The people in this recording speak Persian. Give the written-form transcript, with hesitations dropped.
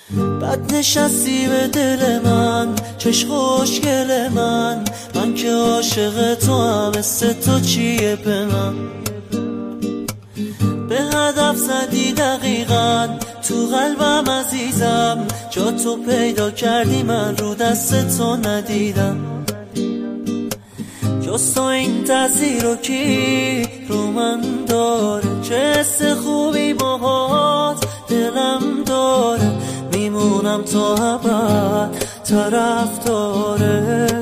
بد نشستی به دل من، چش خوشگل من که عاشق تو هم، مثل تو چیه به من؟ به هدف زدی دقیقاً تو قلبم عزیزم، جا تو پیدا کردی من رو دست تو ندیدم. جز تو این تأثیر رو کی رو من داره؟ چه حس خوبی باهات دلم داره، میمونم تا ابد طرف داره.